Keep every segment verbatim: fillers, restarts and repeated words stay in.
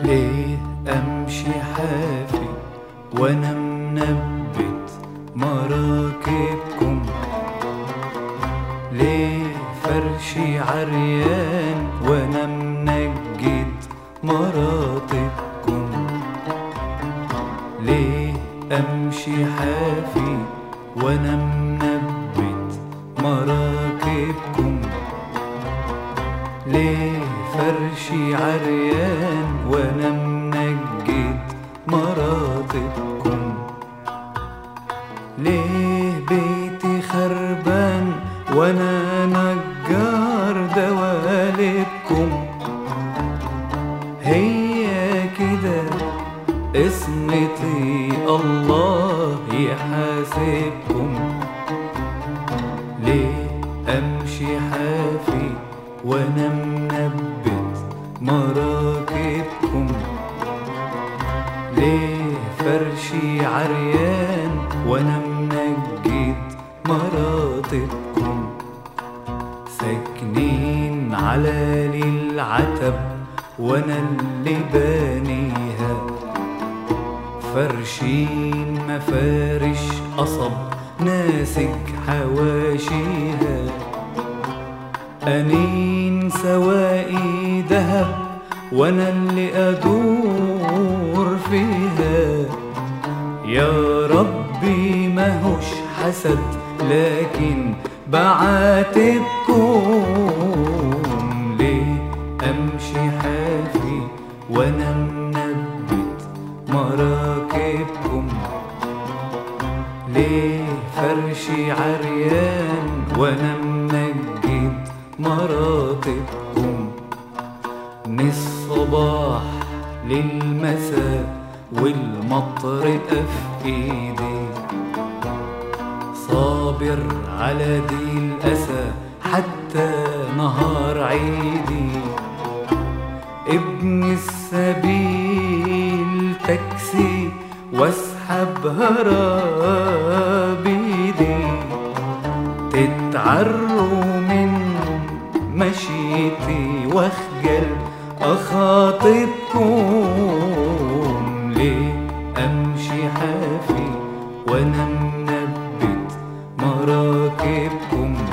ليه امشي حافي وانا منبت مراكبكم؟ ليه فرشي عريان وانا منجد مراتبكم؟ ليه امشي حافي وانا منبت مراكبكم؟ ليه فرشي عريان وانا منجد مراتبكم؟ ليه بيتي خربان وانا نجار دوالبكم؟ هي كده اسمتي الله يحاسبكم. ليه امشي حافي وانا منبت مراكبكم؟ ليه فرشي عريان وانا منجد مراتبكم؟ ساكنين على العتب وانا اللي بانيها، فرشين مفارش قصب ناسج حواشيها، أنين سواقي دهب وانا اللي ادور فيها. يا ربي ماهوش حسد لكن بعاتبكم. ليه امشي حافي وانا منبت مراكبكم؟ ليه فرشي عريان وانا منجد مراتبكم؟ من الصباح للمساء والمطرقة في ايدي، صابر على دي الأسى حتى نهار عيدي. ابن السبيل تاكسي واسحب هرابيدي، تتعروا من مشيتي واخجل أخاطبكم. ليه أمشي حافي وأنا منبت مراكبكم؟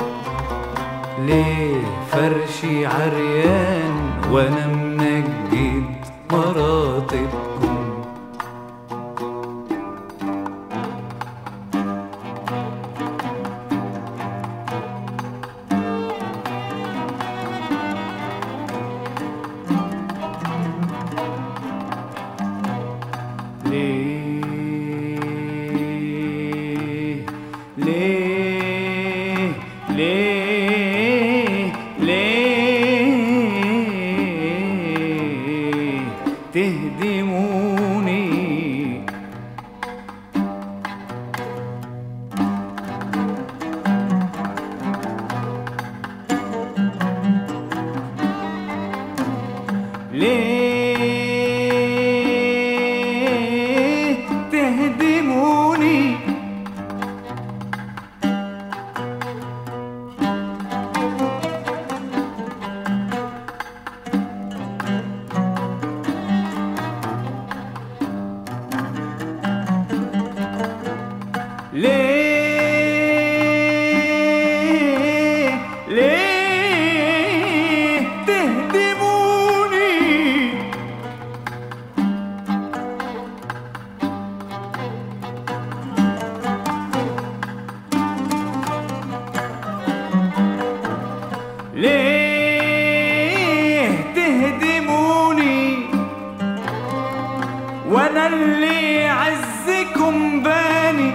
ليه فرشي عريان وأنا منجد مراتبكم؟ ليه ليه ليه ليه تهدموني؟ ليه تهدموني؟ ليه ليه تهدموني؟ ليه تهدموني وانا اللي عزكم باني؟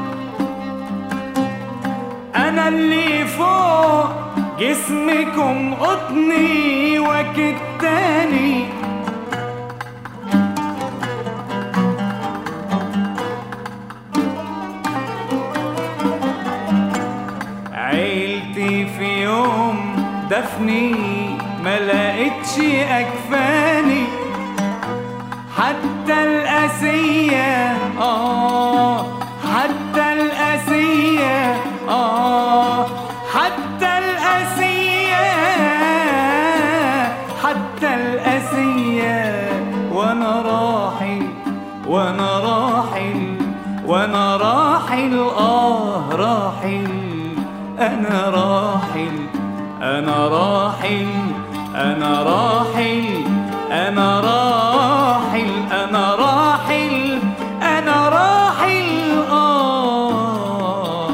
انا اللي فوق جسمكم قطني وكتاني. عيلتي في يوم دفني ما لقيتش اكفاني، حتى القاسية آه حتى القاسية آه حتى القاسية حتى القاسية وانا راحل وانا راحل اه راحل انا راحل انا راحل انا راحل انا راحل انا راحل انا راحل اه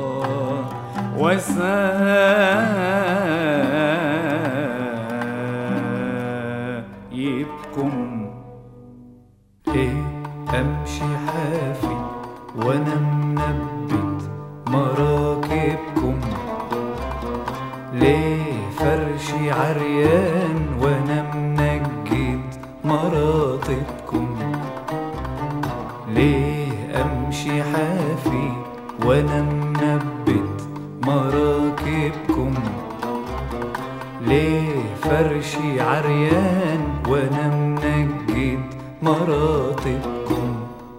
وسايبكم. ايه امشي حافي وانا منبت مراكبكم، ليه فرشي عريان وانا منجد مراتبكم، ليه امشي حافي وانا منبت مراكبكم، ليه فرشي عريان وانا منجد مراتبكم،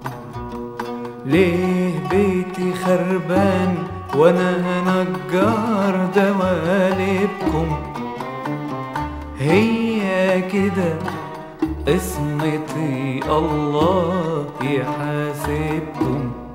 ليه بيتي خربان وانا نجار دوالبكم، هي كده قسمتي الله يحاسبكم.